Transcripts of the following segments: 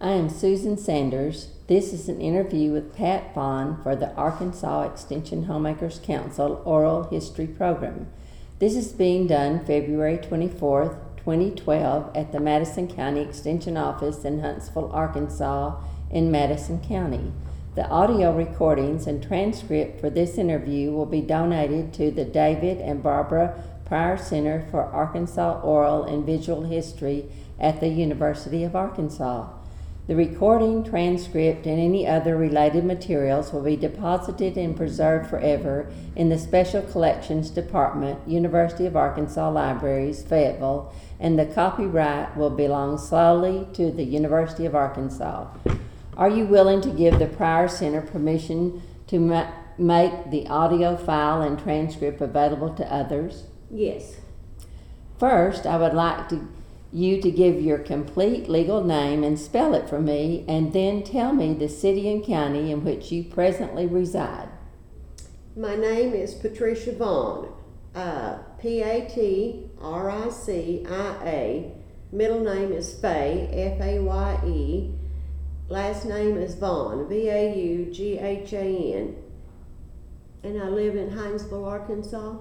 I am Susan Sanders. This is an interview with Pat Vaughn for the Arkansas Extension Homemakers Council Oral History Program. This is being done February 24th, 2012 at the Madison County Extension Office in Huntsville, Arkansas in Madison County. The audio recordings and transcript for this interview will be donated to the David and Barbara Pryor Center for Arkansas Oral and Visual History at the University of Arkansas. The recording, transcript, and any other related materials will be deposited and preserved forever in the Special Collections Department, University of Arkansas Libraries, Fayetteville, and the copyright will belong solely to the University of Arkansas. Are you willing to give the Pryor Center permission to make the audio file and transcript available to others? Yes. First, I would like you to give your complete legal name and spell it for me, and then tell me the city and county in which you presently reside. My name is Patricia Vaughn, Patricia. Middle name is Faye, Faye. Last name is Vaughn, Vaughan. And I live in Hinesville, Arkansas.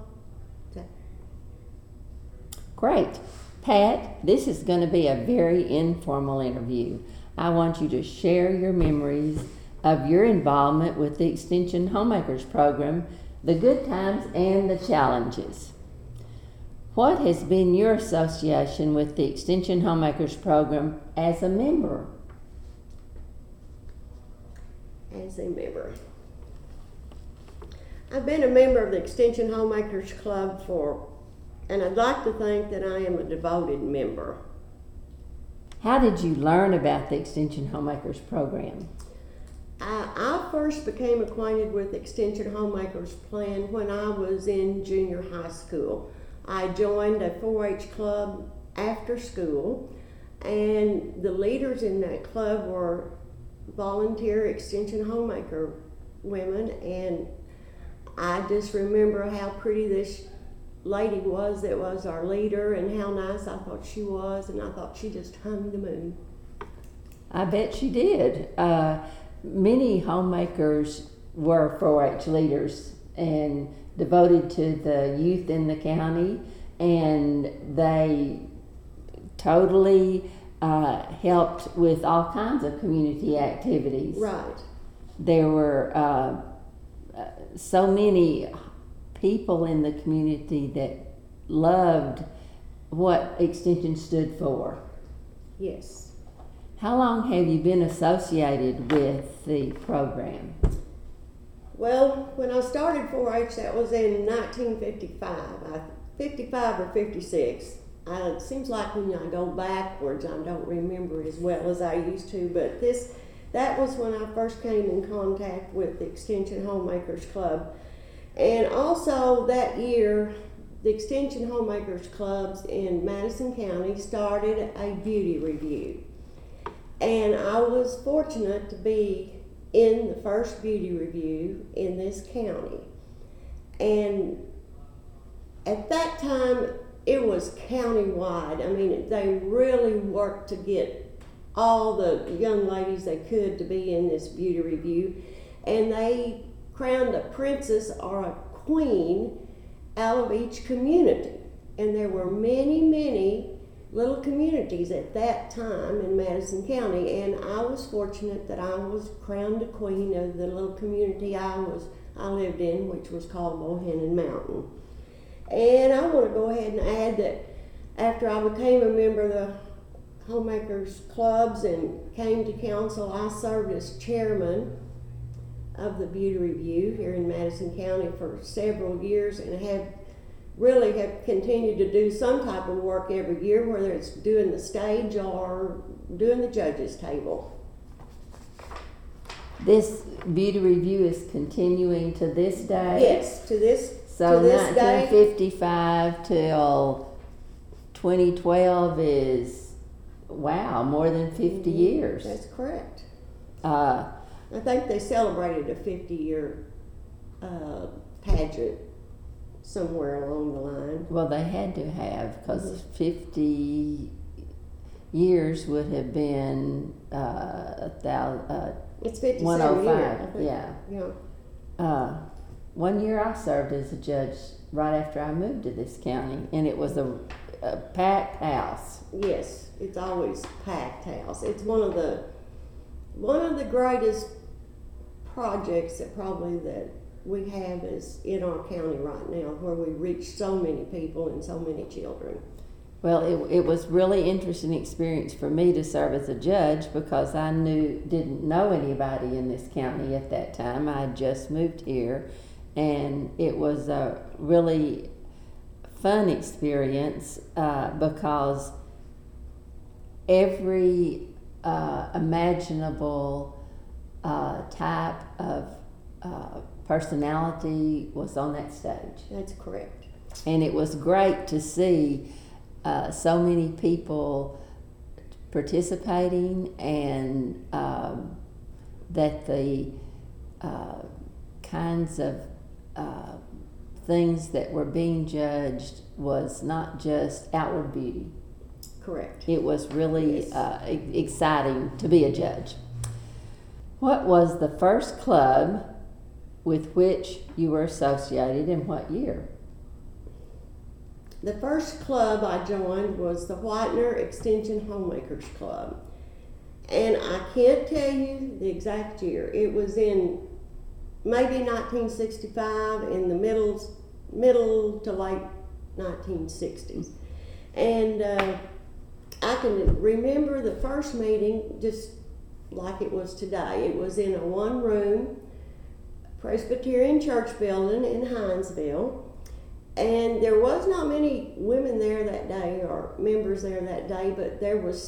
Great. Pat, this is going to be a very informal interview. I want you to share your memories of your involvement with the Extension Homemakers Program, the good times and the challenges. What has been your association with the Extension Homemakers Program as a member? As a member. I've been a member of the Extension Homemakers Club and I'd like to think that I am a devoted member. How did you learn about the Extension Homemakers Program? I first became acquainted with Extension Homemakers Plan when I was in junior high school. I joined a 4-H club after school, and the leaders in that club were volunteer Extension Homemaker women, and I just remember how pretty this lady was that was our leader and how nice I thought she was, and I thought she just hung the moon. I bet she did. Many homemakers were 4-H leaders and devoted to the youth in the county, and they totally helped with all kinds of community activities. Right. There were so many people in the community that loved what Extension stood for. Yes. How long have you been associated with the program? Well, when I started 4-H, that was in 1955, 55 or 56. It seems like when I go backwards, I don't remember as well as I used to, but that was when I first came in contact with the Extension Homemakers Club. And also that year, the Extension Homemakers Clubs in Madison County started a beauty review. And I was fortunate to be in the first beauty review in this county. And at that time, it was countywide. I mean, they really worked to get all the young ladies they could to be in this beauty review. And they crowned a princess or a queen out of each community. And there were many, many little communities at that time in Madison County, and I was fortunate that I was crowned a queen of the little community I lived in, which was called Bohannon Mountain. And I want to go ahead and add that after I became a member of the Homemakers Clubs and came to council, I served as chairman of the Beauty Review here in Madison County for several years, and have continued to do some type of work every year, whether it's doing the stage or doing the judges table. This beauty review is continuing to this day? Yes, to this So day. 1955 till 2012 is, wow, more than 50 years. That's correct. Uh, I think they celebrated a 50-year pageant somewhere along the line. well, they had to have, because 50 years would have been It's 57 105. years, I think. Yeah. One year I served as a judge right after I moved to this county, and it was a packed house. Yes, it's always packed house. It's one of the greatest projects that we have is in our county right now, where we reach so many people and so many children. Well, it was really interesting experience for me to serve as a judge because I didn't know anybody in this county at that time. I had just moved here, and it was a really fun experience because every imaginable type of personality was on that stage. That's correct. And it was great to see so many people participating, and that the kinds of things that were being judged was not just outward beauty. Correct. It was really Yes. exciting to be a judge. What was the first club with which you were associated, and what year? The first club I joined was the Whitener Extension Homemakers Club. And I can't tell you the exact year. It was in maybe 1965, in the middle to late 1960s. And I can remember the first meeting just like it was today. It was in a one-room Presbyterian church building in Hinesville. And there was not many women there that day, or members there that day, but there were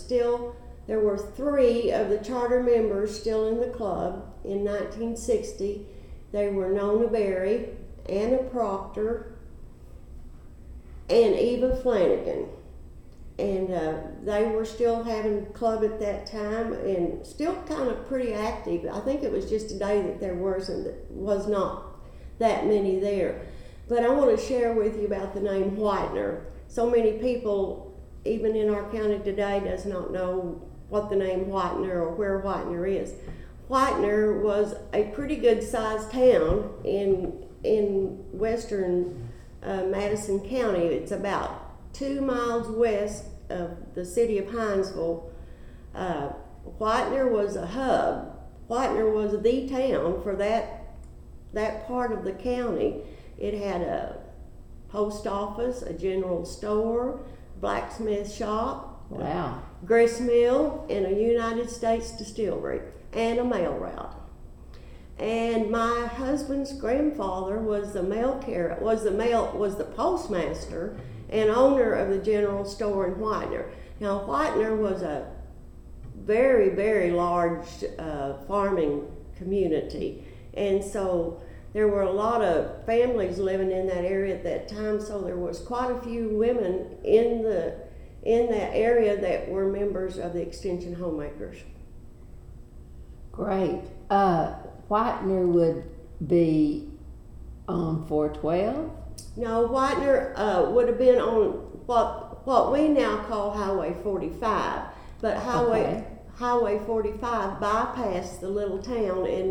3 of the charter members still in the club in 1960. They were Nona Berry, Anna Proctor, and Eva Flanagan. And they were still having club at that time, and still kind of pretty active. I think it was just a day that there was not that many there. But I want to share with you about the name Whitener. So many people, even in our county today, does not know what the name Whitener or where Whitener is. Whitener was a pretty good sized town in western Madison County. It's about 2 miles west of the city of Hinesville. Whitener was a hub. Whitener was the town for that part of the county. It had a post office, a general store, blacksmith shop, Wow. grist mill, and a United States distillery, and a mail route. And my husband's grandfather was the postmaster and owner of the general store in Whitener. Now, Whitener was a very, very large farming community, and so there were a lot of families living in that area at that time, so there was quite a few women in that area that were members of the Extension Homemakers. Great. Whitener would be on 412? No, Whitener would have been on what we now call Highway 45, but Highway 45 bypassed the little town in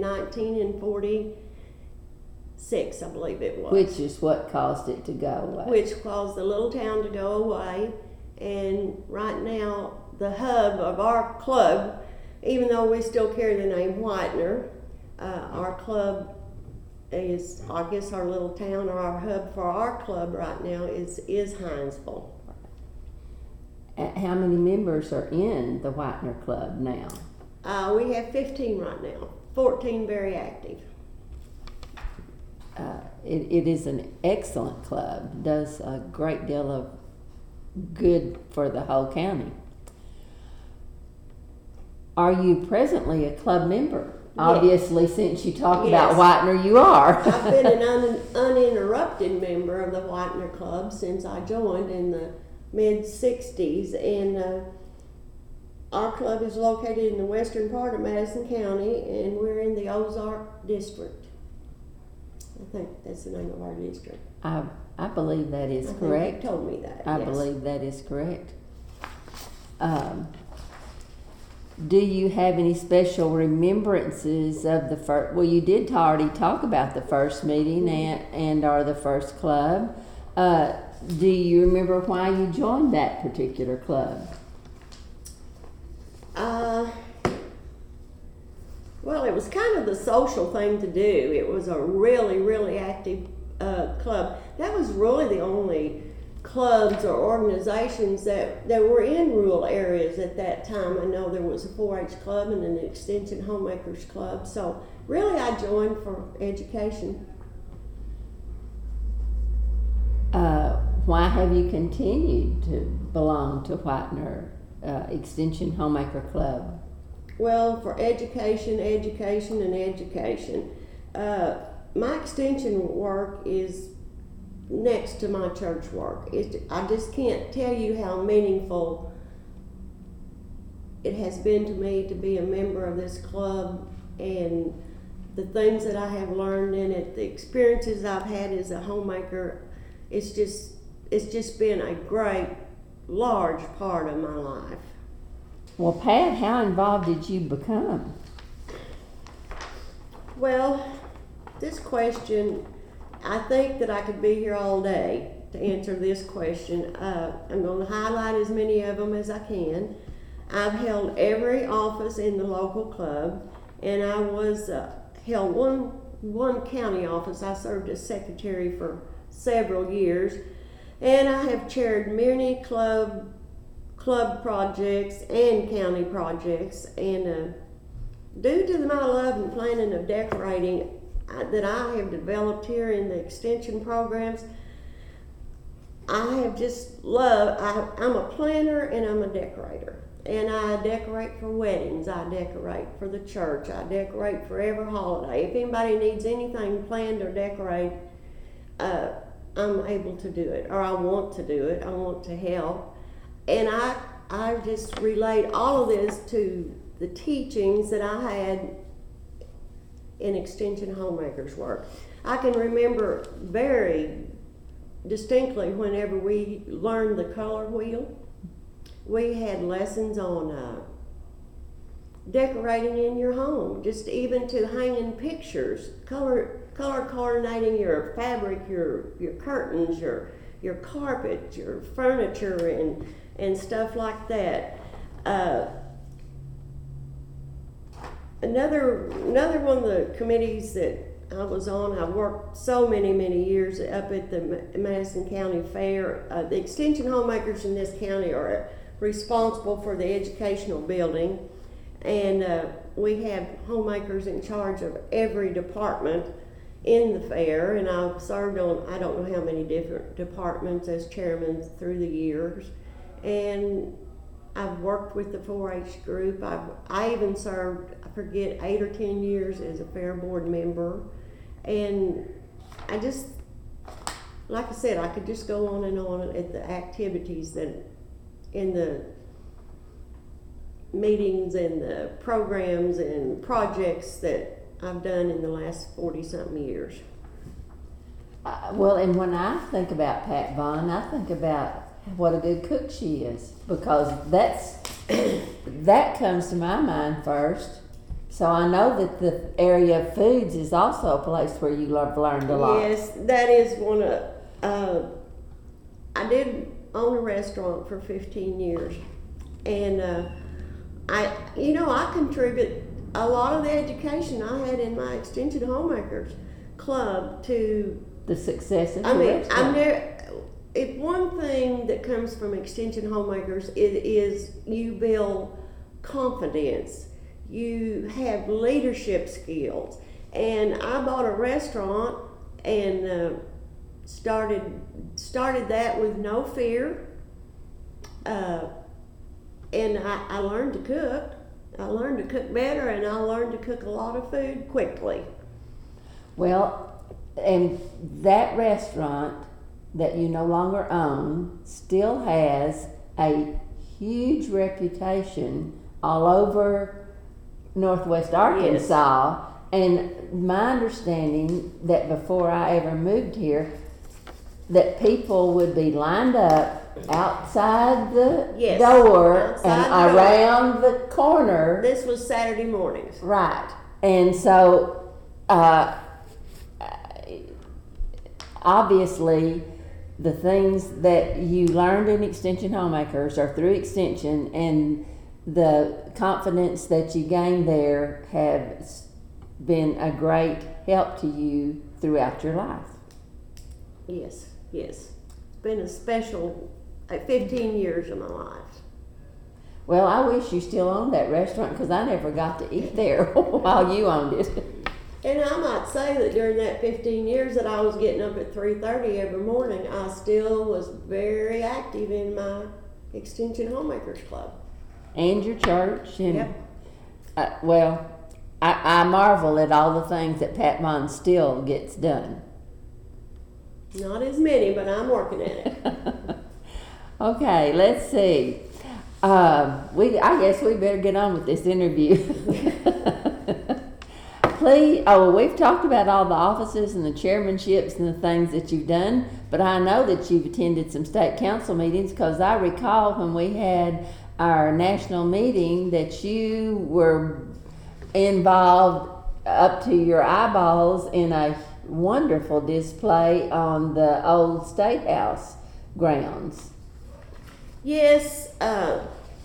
1946, I believe it was. Which is what caused it to go away. Which caused the little town to go away. And right now, the hub of our club, even though we still carry the name Whitener, our club is, I guess our little town, or our hub for our club right now is Hinesville. How many members are in the Whitener Club now? We have 15 right now, 14 very active. It is an excellent club, does a great deal of good for the whole county. Are you presently a club member? Yes. Obviously, since you talked Yes. about Whitener, you are. I've been an uninterrupted member of the Whitener Club since I joined in the mid-60s, and our club is located in the western part of Madison County, and we're in the Ozark District. I think that's the name of our district. I believe that is I think correct. you told me that. I yes. believe that is correct. Do you have any special remembrances of the first? Well, you did already talk about the first meeting and or the first club. Do you remember why you joined that particular club? Well, it was kind of the social thing to do. It was a really, really active club. That was really the only clubs or organizations that were in rural areas at that time. I know there was a 4-H club and an Extension Homemakers Club. So really I joined for education. Why have you continued to belong to Whitener Extension Homemaker Club? Well, for education, education, and education. My extension work is next to my church work. I just can't tell you how meaningful it has been to me to be a member of this club, and the things that I have learned in it, the experiences I've had as a homemaker. It's just been a great, large part of my life. Well, Pat, how involved did you become? Well, this question, I think that I could be here all day to answer this question. I'm going to highlight as many of them as I can. I've held every office in the local club, and I was held one county office. I served as secretary for several years, and I have chaired many club projects and county projects, and due to my love and planning of decorating that I have developed here in the extension programs, I have just loved, I'm a planner and I'm a decorator, and I decorate for weddings, I decorate for the church, I decorate for every holiday. If anybody needs anything planned or decorate, I'm able to do it, or I want to do it, I want to help. And I just relate all of this to the teachings that I had in Extension Homemakers work. I can remember very distinctly whenever we learned the color wheel. We had lessons on decorating in your home, just even to hanging pictures, color coordinating your fabric, your curtains, your carpet, your furniture, and stuff like that. Another one of the committees that I was on, I worked so many years up at the Madison County Fair. The Extension Homemakers in this county are responsible for the educational building, and we have homemakers in charge of every department in the fair, and I've served on I don't know how many different departments as chairman through the years, and I've worked with the 4-H group. I even served, I forget, 8 or 10 years as a fair board member, and I just, like I said, I could just go on and on at the activities that in the meetings and the programs and projects that I've done in the last 40-something years. Well, and when I think about Pat Vaughn, I think about what a good cook she is, because that comes to my mind first. So I know that the area of foods is also a place where you have learned a lot. Yes, that is one of. I did own a restaurant for 15 years, and I contribute a lot of the education I had in my Extension Homemakers Club to the success of the restaurant. If one thing that comes from Extension Homemakers is you build confidence, you have leadership skills, and I bought a restaurant and started that with no fear, and I learned to cook. I learned to cook better, and I learned to cook a lot of food quickly. Well, and that restaurant that you no longer own still has a huge reputation all over Northwest Arkansas. Yes. And my understanding that before I ever moved here, that people would be lined up outside the Yes, door outside and the door. around the corner. This was Saturday mornings. Right. And so, obviously, the things that you learned in Extension Homemakers are through Extension, and the confidence that you gained there have been a great help to you throughout your life. Yes, yes. It's been a special 15 years of my life. Well, I wish you still owned that restaurant because I never got to eat there while you owned it. And I might say that during that 15 years that I was getting up at 3:30 every morning, I still was very active in my Extension Homemakers Club. And your church. And, Yep. well, I marvel at all the things that Pat Bond still gets done. Not as many, but I'm working at it. Okay, let's see. I guess we better get on with this interview. We've talked about all the offices and the chairmanships and the things that you've done, but I know that you've attended some state council meetings because I recall when we had our national meeting that you were involved up to your eyeballs in a wonderful display on the old State House grounds. Yes, I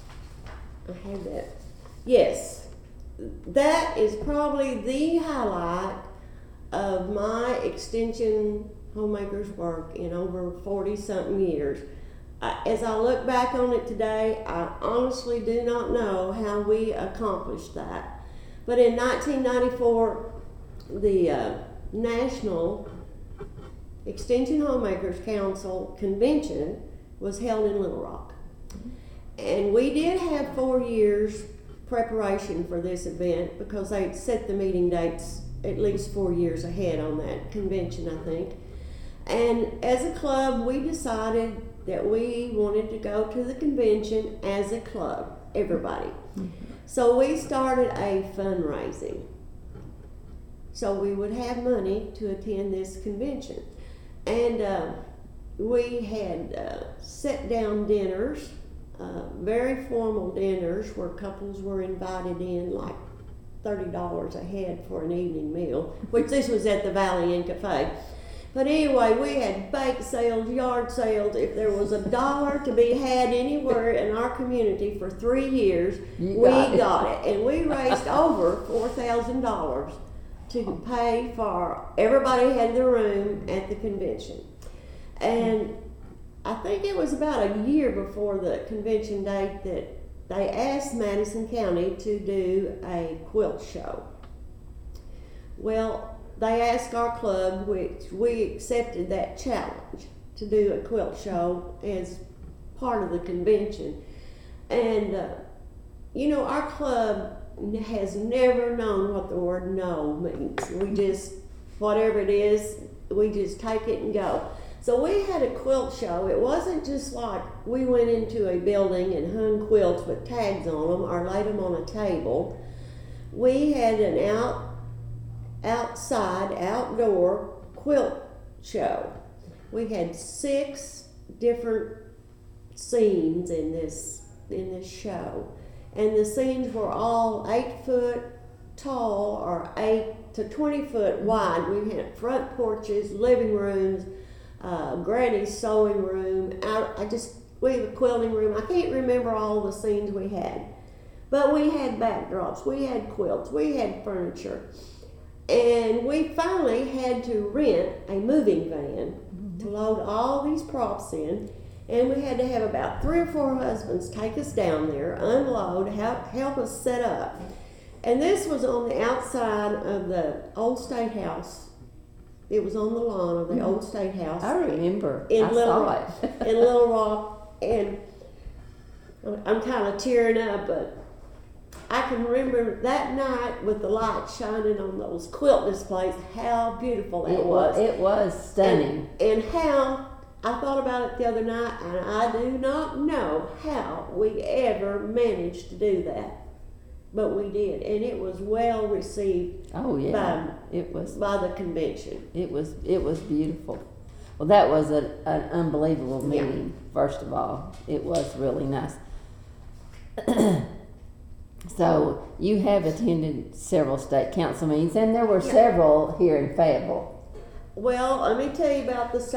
had that. Yes, that is probably the highlight of my Extension Homemakers work in over 40-something years. As I look back on it today, I honestly do not know how we accomplished that. But in 1994, the National Extension Homemakers Council Convention was held in Little Rock. And we did have 4 years preparation for this event because they set the meeting dates at least 4 years ahead on that convention, I think. And as a club, we decided that we wanted to go to the convention as a club, everybody. So we started a fundraising. So we would have money to attend this convention. And we had sit-down dinners, very formal dinners where couples were invited in, like $30 a head for an evening meal, which this was at the Valley Inn Cafe. But anyway, we had bake sales, yard sales. If there was $1 to be had anywhere in our community for 3 years, we got it. And we raised over $4,000 to pay for, everybody had their room at the convention. And I think it was about a year before the convention date that they asked Madison County to do a quilt show. Well, they asked our club, which we accepted that challenge to do a quilt show as part of the convention. And, our club has never known what the word no means. We just, whatever it is, we just take it and go. So we had a quilt show. It wasn't just like we went into a building and hung quilts with tags on them or laid them on a table. We had an outside, outdoor quilt show. We had 6 different scenes in this show. And the scenes were all 8 foot tall or 8 to 20 foot wide. We had front porches, living rooms, Granny's sewing room. We have a quilting room. I can't remember all the scenes we had, but we had backdrops, we had quilts, we had furniture, and we finally had to rent a moving van to load all these props in. And we had to have about 3 or 4 husbands take us down there, unload, help us set up. And this was on the outside of the old State House. It was on the lawn of the old State House. I remember. In I Little saw Rock, it. in Little Rock. And I'm kind of tearing up, but I can remember that night with the light shining on those quilt displays, how beautiful that was. It was stunning. And how, I thought about it the other night, and I do not know how we ever managed to do that. But we did, and it was well received Oh yeah, it was. by the convention. It was beautiful. Well, that was an unbelievable meeting, first of all. It was really nice. So, you have attended several state council meetings, and there were several here in Fayetteville. Well, let me tell you about the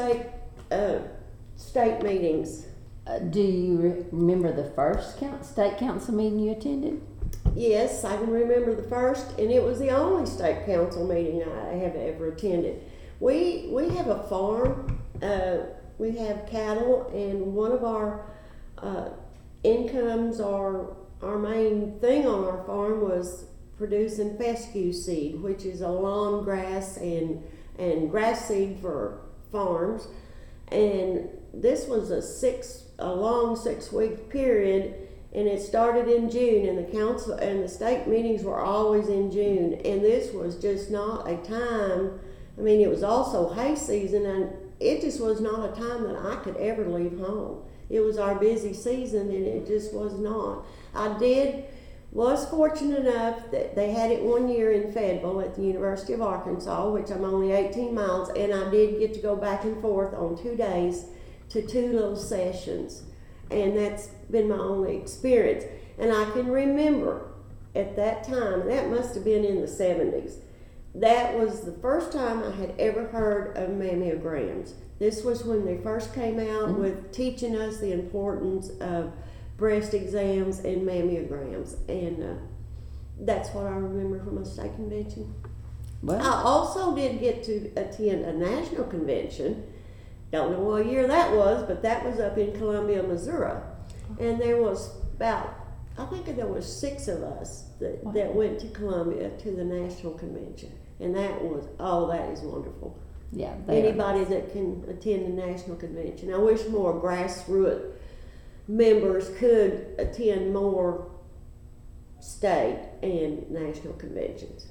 state meetings. Do you remember the first state council meeting you attended? Yes, I can remember the first, and it was the only state council meeting I have ever attended. We have a farm, we have cattle, and one of our incomes, our main thing on our farm was producing fescue seed, which is a lawn grass and grass seed for farms. And this was a long 6-week period, and it started in June, and the council and the state meetings were always in June, and this was just not a time. I mean, it was also hay season, and it just was not a time that I could ever leave home. It was our busy season, and it just was not. Was fortunate enough that they had it one year in Fayetteville at the University of Arkansas, which I'm only 18 miles, and I did get to go back and forth on 2 days to 2 little sessions, and that's been my only experience. And I can remember at that time, that must have been in the 70s, that was the first time I had ever heard of mammograms. This was when they first came out with teaching us the importance of breast exams and mammograms, and that's what I remember from a state convention. Well, I also did get to attend a national convention. Don't know what year that was, but that was up in Columbia, Missouri, and there was I think there was 6 of us that went to Columbia to the national convention, and that is wonderful. yeah. Anybody that can attend a national convention. I wish more grassroots members could attend more state and national conventions.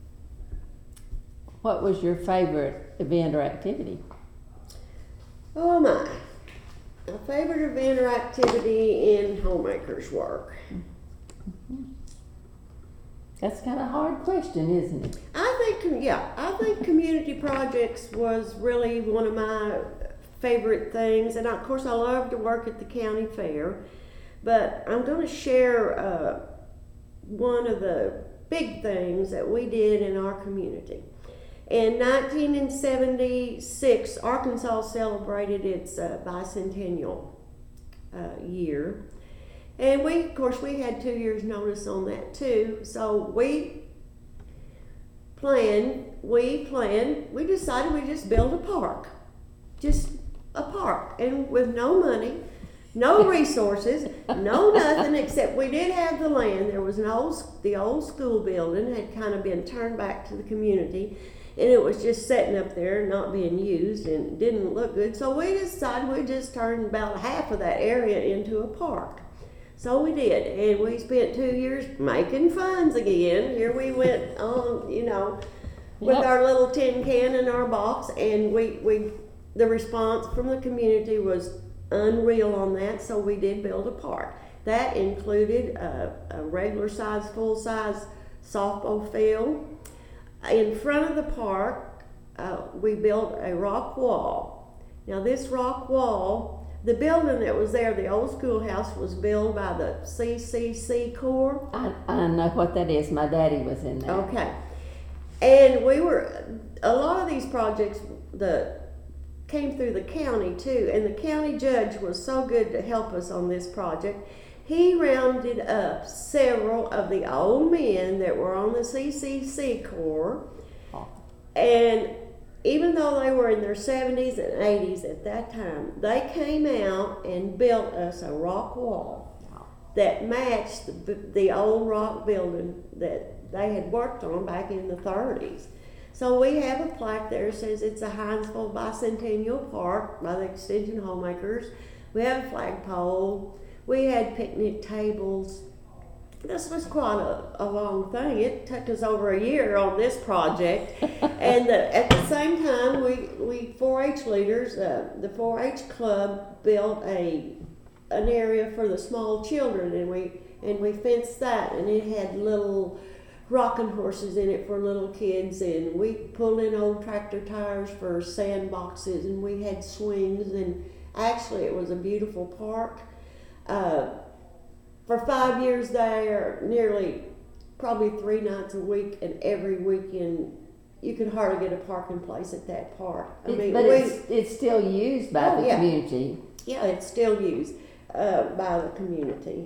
What was your favorite event or activity? Oh my favorite event or activity in homemakers work. That's kind of a hard question, isn't it? I think community projects was really one of my favorite things, and of course I love to work at the county fair, but I'm going to share one of the big things that we did in our community. In 1976, Arkansas celebrated its bicentennial year, and we had 2 years notice on that too, so we decided we just build a park, and with no money, no resources, no nothing, except we did have the land. There was the old school building had kind of been turned back to the community, and it was just sitting up there not being used and didn't look good. So we decided we'd just turn about half of that area into a park. So we did, and we spent 2 years making funds again. Here we went on, with our little tin can in our box, and the response from the community was unreal on that, so we did build a park. That included a regular size, full size softball field. In front of the park, we built a rock wall. Now this rock wall, the building that was there, the old schoolhouse, was built by the CCC Corps. I know what that is. My daddy was in there. Okay. And a lot of these projects came through the county too, and the county judge was so good to help us on this project. He rounded up several of the old men that were on the CCC Corps, and even though they were in their 70s and 80s at that time, they came out and built us a rock wall that matched the old rock building that they had worked on back in the 30s. So we have a plaque there that says it's a Hinesville Bicentennial Park by the Extension Homemakers. We have a flagpole. We had picnic tables. This was quite a long thing. It took us over a year on this project. And at the same time, we 4-H leaders, the 4-H club built an area for the small children, and we fenced that, and it had little rocking horses in it for little kids, and we pulled in old tractor tires for sandboxes, and we had swings, and actually it was a beautiful park. For 5 years there, nearly probably 3 nights a week, and every weekend you could hardly get a parking place at that park. But it's still used by the community. Yeah, it's still used by the community.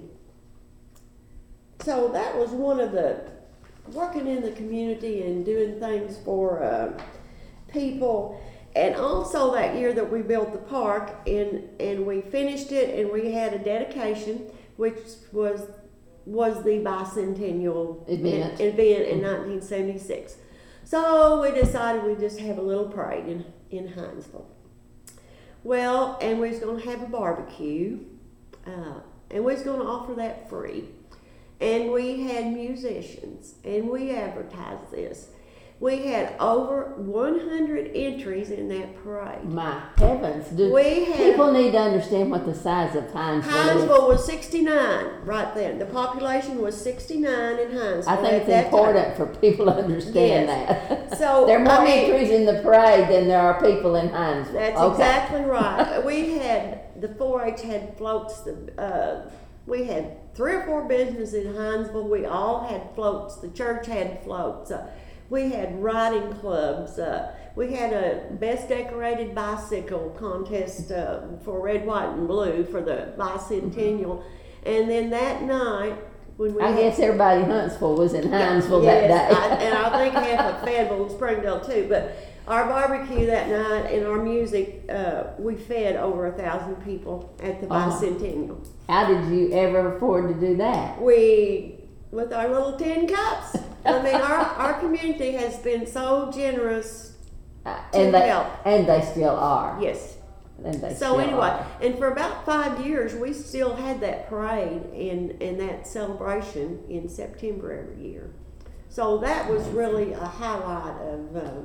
So that was one of the, working in the community and doing things for people. And also that year that we built the park, and we finished it, and we had a dedication, which was the bicentennial event in 1976. So we decided we'd just have a little parade in Hinesville. Well, and we was going to have a barbecue, and we was going to offer that free. And we had musicians, and we advertised this. We had over 100 entries in that parade. My heavens. People need to understand what the size of Hinesville is. Hinesville was 69 right then. The population was 69 in Hinesville. I think it's important for people to understand that. So there are more entries in the parade than there are people in Hinesville. That's exactly right. We had, the 4-H had floats. We had 3 or 4 businesses in Hinesville. We all had floats. The church had floats. We had riding clubs. We had a best decorated bicycle contest for red, white, and blue for the bicentennial. And then that night, when we guess everybody in Huntsville was in Hinesville that day. And I think half of Fayetteville and Springdale too. But our barbecue that night and our music, we fed over 1,000 people at the bicentennial. How did you ever afford to do that? With our little tin cups. I mean, our community has been so generous to help. And they still are. Yes. And they and for about 5 years, we still had that parade and that celebration in September every year. So that was really a highlight of.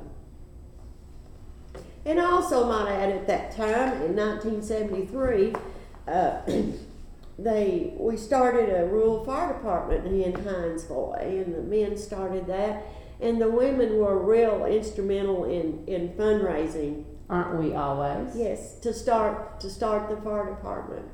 And I also might add, at that time in 1973. We started a rural fire department in Hinesville, and the men started that, and the women were real instrumental in fundraising. Aren't we always? Yes, to start the fire department.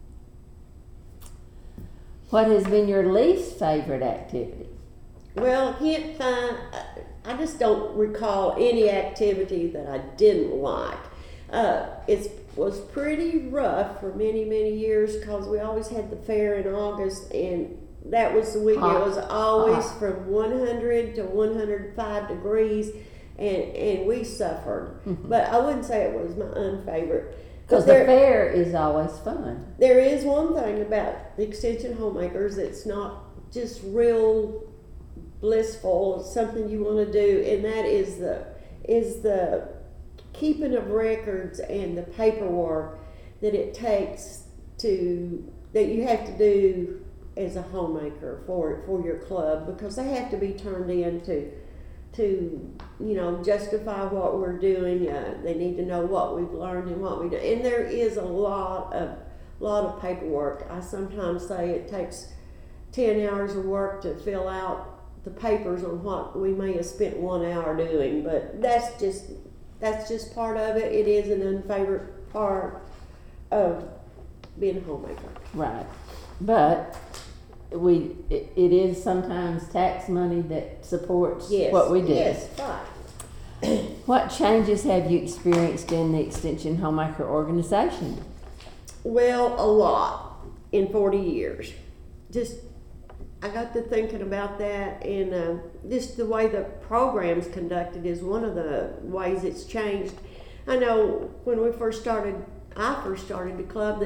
What has been your least favorite activity? Well, I just don't recall any activity that I didn't like. It was pretty rough for many, many years because we always had the fair in August, and that was the week. It was always from 100 to 105 degrees, and we suffered. Mm-hmm. But I wouldn't say it was my unfavorite. Because the fair is always fun. There is one thing about the Extension Homemakers that's not just real blissful. It's something you want to do, and that is the keeping of records and the paperwork that it takes that you have to do as a homemaker for your club, because they have to be turned in to justify what we're doing. They need to know what we've learned and what we do, and there is a lot of paperwork. I sometimes say it takes 10 hours of work to fill out the papers on what we may have spent 1 hour doing, but that's just part of it. It is an unfavorite part of being a homemaker. Right. But it is sometimes tax money that supports what we do. Yes, right. What changes have you experienced in the Extension Homemaker organization? Well, a lot in 40 years. I got to thinking about that, and just the way the program's conducted is one of the ways it's changed. I know when I first started the club,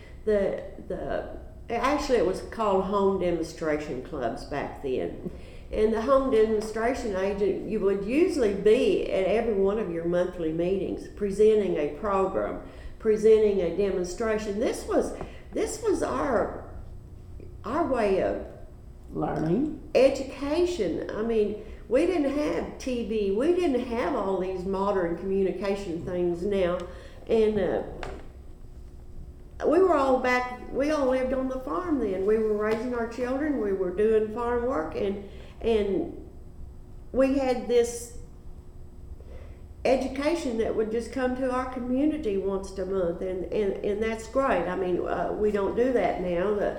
actually it was called home demonstration clubs back then. And the home demonstration agent, you would usually be at every one of your monthly meetings presenting a program, presenting a demonstration. This was our way of learning, education. I mean, we didn't have TV. We didn't have all these modern communication things now. And we all lived on the farm then. We were raising our children. We were doing farm work, and And we had this education that would just come to our community once a month, and that's great. I mean, we don't do that now.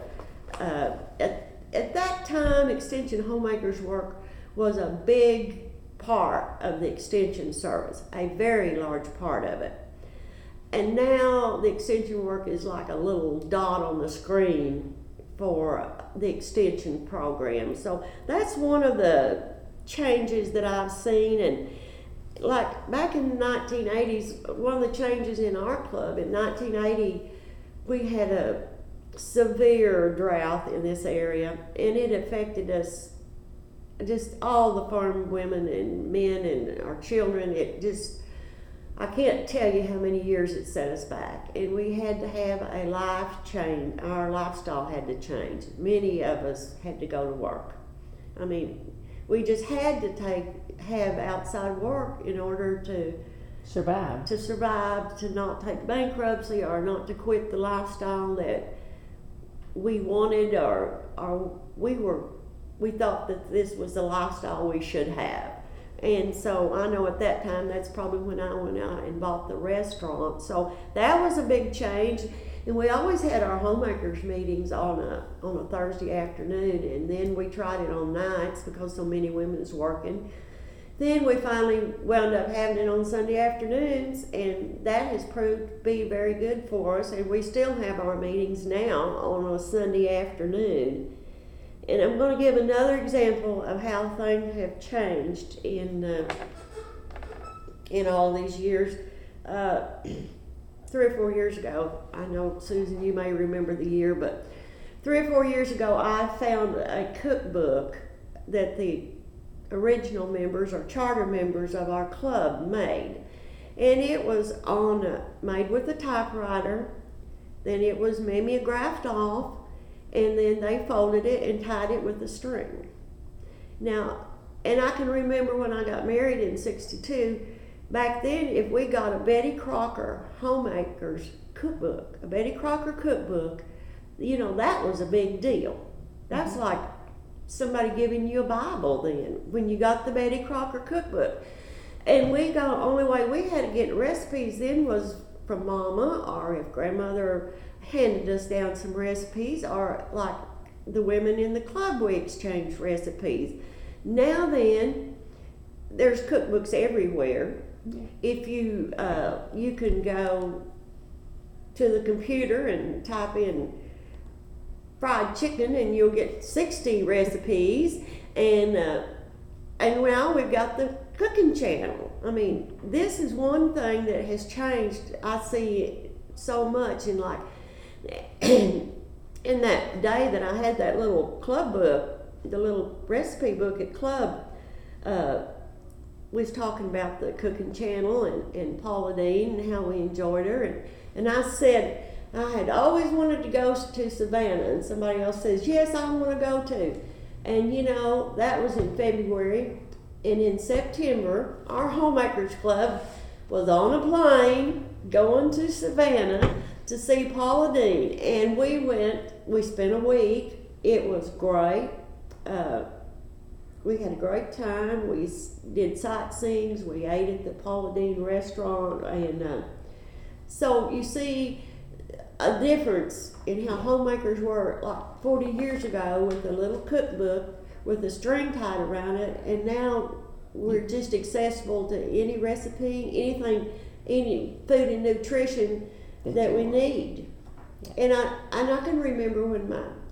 At that time, Extension Homemakers work was a big part of the Extension service, a very large part of it. And now the Extension work is like a little dot on the screen for the Extension program. So that's one of the changes that I've seen. And like back in the 1980s, one of the changes in our club, in 1980, we had a severe drought in this area, and it affected us, just all the farm women and men and our children. It just, I can't tell you how many years it set us back, and we had to have a life change. Our lifestyle had to change. Many of us had to go to work. I mean, we just had to have outside work in order to survive, to not take bankruptcy or not to quit the lifestyle that we wanted, or we thought that this was the lifestyle we should have. And so I know at that time, that's probably when I went out and bought the restaurant. So that was a big change. And we always had our homemakers meetings on a Thursday afternoon, and then we tried it on nights because so many women was working. Then we finally wound up having it on Sunday afternoons, and that has proved to be very good for us. And we still have our meetings now on a Sunday afternoon. And I'm going to give another example of how things have changed in all these years. 3 or 4 years ago, I know, Susan, you may remember the year, but 3 or 4 years ago, I found a cookbook that the original members or charter members of our club made. And it was made with a typewriter, then it was mimeographed off, and then they folded it and tied it with a string. Now, and I can remember when I got married in '62, back then, if we got a Betty Crocker Homemakers cookbook, you know, that was a big deal. That's like somebody giving you a Bible then, when you got the Betty Crocker cookbook. And only way we had to get recipes then was from Mama, or if Grandmother handed us down some recipes, or like the women in the club, we exchanged recipes. Now then, there's cookbooks everywhere. If you can go to the computer and type in fried chicken, and you'll get 60 recipes. And now we've got the cooking channel. I mean, this is one thing that has changed. I see so much in in that day that I had that little club book, the little recipe book at club. We was talking about the cooking channel and Paula Deen and how we enjoyed her, and I said I had always wanted to go to Savannah, and somebody else says, yes, I want to go too. And you know, that was in February, and in September our Homemakers Club was on a plane going to Savannah to see Paula Deen, and we spent a week. It was great. We had a great time. We did sightseeing. We ate at the Paula Deen restaurant. And so you see a difference in how homemakers were like 40 years ago with a little cookbook with a string tied around it. And now we're just accessible to any recipe, anything, any food and nutrition that we need. And I can remember when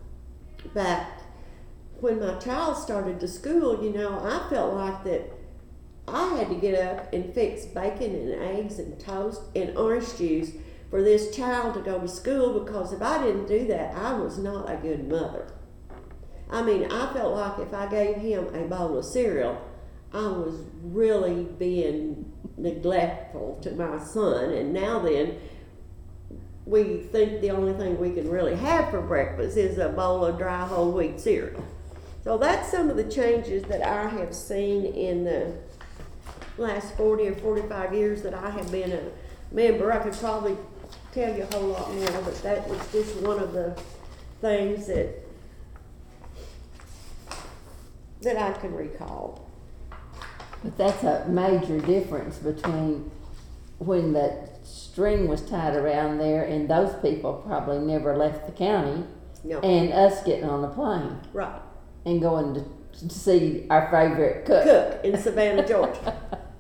my child started to school, you know, I felt like that I had to get up and fix bacon and eggs and toast and orange juice for this child to go to school, because if I didn't do that, I was not a good mother. I mean, I felt like if I gave him a bowl of cereal, I was really being neglectful to my son. And now then, we think the only thing we can really have for breakfast is a bowl of dry whole wheat cereal. So that's some of the changes that I have seen in the last 40 or 45 years that I have been a member. I could probably tell you a whole lot more, but that was just one of the things that I can recall. But that's a major difference between when the string was tied around there and those people probably never left the county, No. and us getting on a plane Right. and going to see our favorite cook. Cook in Savannah, Georgia.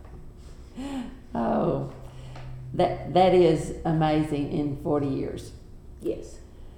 Oh, that is amazing in 40 years. Yes.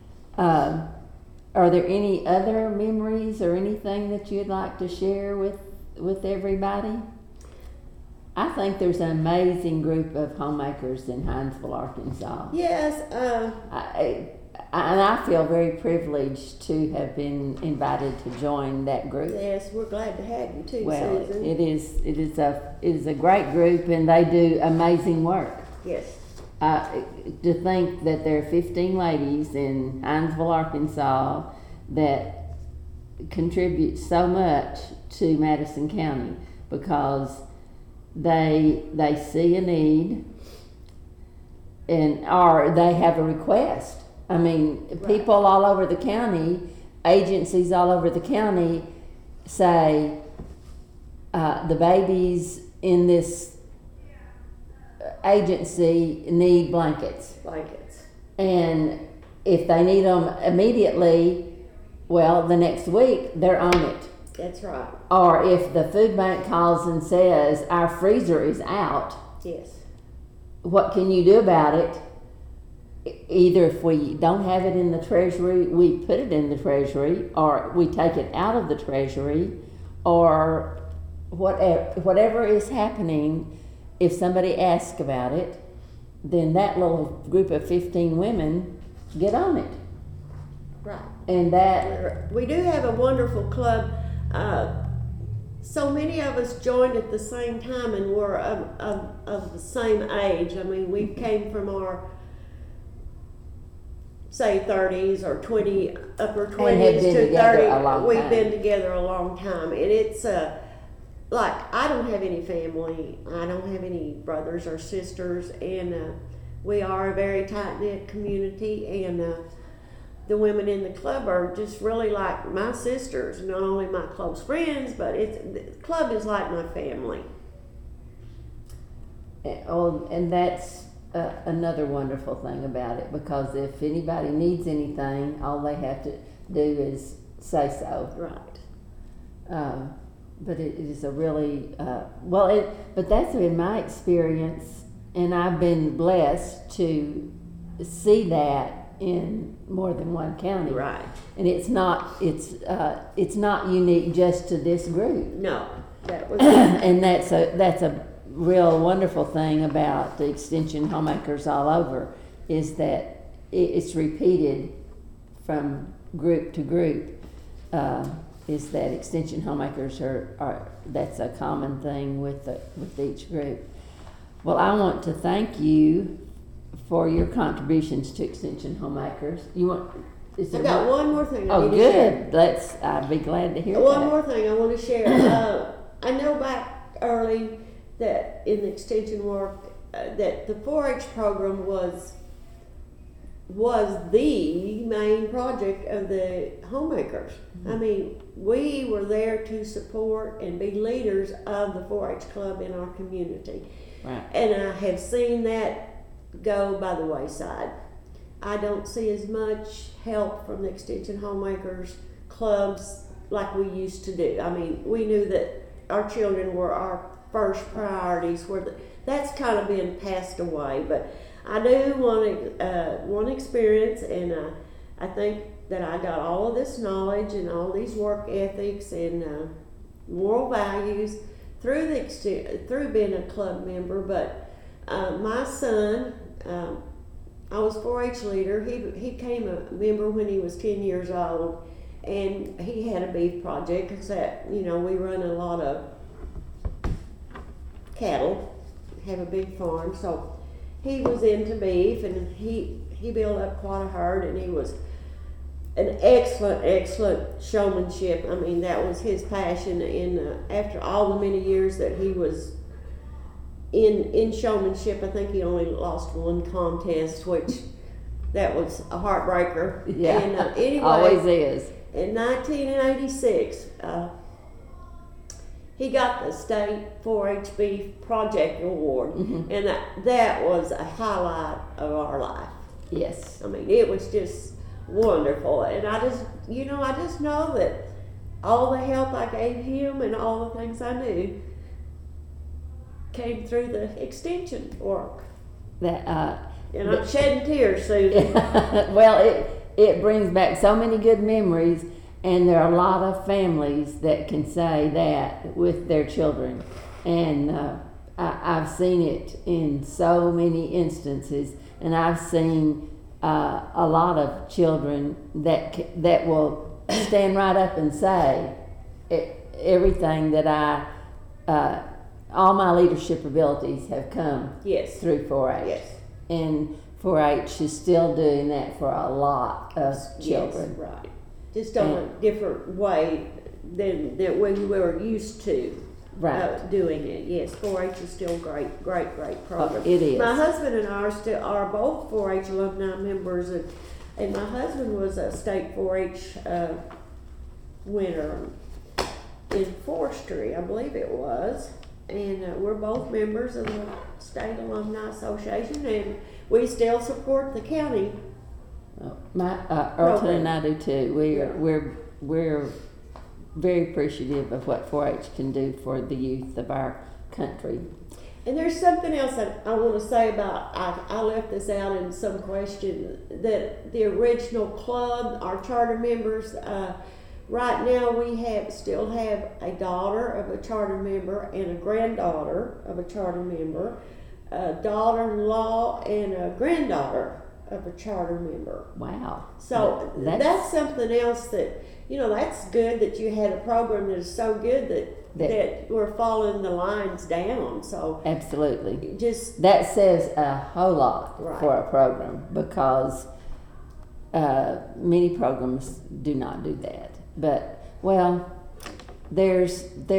Are there any other memories or anything that you'd like to share with everybody? I think there's an amazing group of homemakers in Hinesville, Arkansas. Yes. And I feel very privileged to have been invited to join that group. Yes, we're glad to have you too, Well, Susan. it is a great group, and they do amazing work. Yes. To think that there are 15 ladies in Hinesville, Arkansas that contribute so much to Madison County because they see a need or they have a request. I mean, Right. people all over the county, agencies all over the county say the babies in this agency need blankets. Blankets. And if they need them immediately, well, the next week they're on it. That's right. Or if the food bank calls and says our freezer is out, Yes. what can you do about it? Either if we don't have it in the treasury, we put it in the treasury, or we take it out of the treasury, or whatever is happening. If somebody asks about it, then that little group of 15 women get on it. Right. And that, We do have a wonderful club. So many of us joined at the same time and were of the same age. I mean, we came from our, say, 30s or 20, upper 20s And have been to together 30. a long We've time. been together a long time. And it's like, I don't have any family. I don't have any brothers or sisters. And we are a very tight-knit community. And the women in the club are just really like my sisters, not only my close friends, but the club is like my family. and that's another wonderful thing about it, because if anybody needs anything, all they have to do is say so. Right. But it is a really but that's been my experience, and I've been blessed to see that in more than one county. Right. And it's not unique just to this group. No, that was And that's a real wonderful thing about the Extension homemakers all over, is that it's repeated from group to group. Is that Extension homemakers are that's a common thing with each group. Well, I want to thank you for your contributions to Extension homemakers. Is I there got one more thing I Oh, need to share. good. I'd be glad to hear One that. more thing I want to share. I know back early that in the extension work that the 4-H program was the main project of the homemakers. Mm-hmm. I mean, we were there to support and be leaders of the 4-H club in our community. Right. And I have seen that go by the wayside. I don't see as much help from the Extension Homemakers clubs like we used to do. I mean, we knew that our children were our first priorities. That's kind of been passed away. But I do want experience, and I think that I got all of this knowledge and all these work ethics and moral values through being a club member. But my son, I was 4-H leader. He became a member when he was 10 years old, and he had a beef project because we run a lot of cattle, have a big farm, so he was into beef, and he built up quite a herd, and he was an excellent showmanship. I mean, that was his passion, and after all the many years that he was in showmanship, I think he only lost one contest, which that was a heartbreaker. Yeah, And anyway, always is. in 1986, he got the state 4-H beef project award, Mhm. and that was a highlight of our life. Yes. I mean, it was just wonderful, and I just know that all the help I gave him and all the things I knew came through the extension work. That And I'm shedding tears, Susan. well, it brings back so many good memories, and there are a lot of families that can say that with their children, and I've seen it in so many instances, and I've seen a lot of children that will stand right up and say everything that all my leadership abilities have come Yes. through 4-H. Yes. And 4-H is still doing that for a lot of children. Yes, right. Just on a different way than we were used to Right. doing it. Yes, 4-H is still great program. It is. My husband and I are both 4-H alumni members, and my husband was a state 4-H winner in forestry, I believe it was. And we're both members of the State Alumni Association, and we still support the county. My Earlton Program. and I do too. We're very appreciative of what 4-H can do for the youth of our country. And there's something else that I want to say about, I left this out in some question, that the original club, our charter members, right now we still have a daughter of a charter member and a granddaughter of a charter member, a daughter-in-law and a granddaughter of a charter member. Wow. So that's something else that, that's good that you had a program that is so good that we're following the lines down. So absolutely. just That says a whole lot Right. for a program, because many programs do not do that. But there's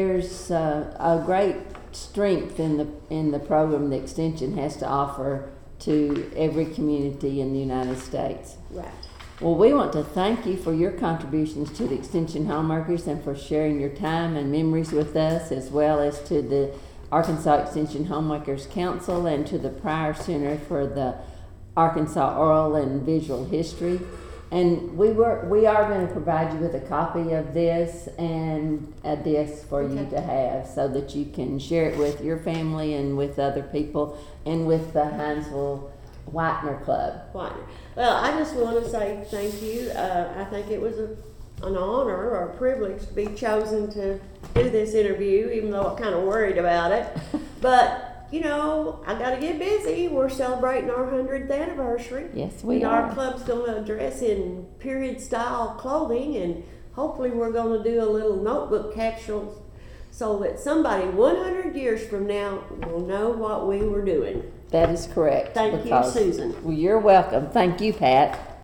a great strength in the program the Extension has to offer to every community in the United States. right. Well, we want to thank you for your contributions to the Extension Homemakers and for sharing your time and memories with us, as well as to the Arkansas Extension Homemakers Council and to the Pryor Center for the Arkansas Oral and Visual History. And we are going to provide you with a copy of this and a disc for you to have, so that you can share it with your family and with other people and with the Hinesville Whitener Club. Whitener. Well, I just want to say thank you. I think it was an honor or a privilege to be chosen to do this interview, even though I'm kind of worried about it. But I got to get busy. We're celebrating our 100th anniversary. Yes, we and are. Our club's going to dress in period style clothing, and hopefully we're going to do a little notebook capsule so that somebody 100 years from now will know what we were doing. That is correct. Thank you, Susan. Well, you're welcome. Thank you, Pat.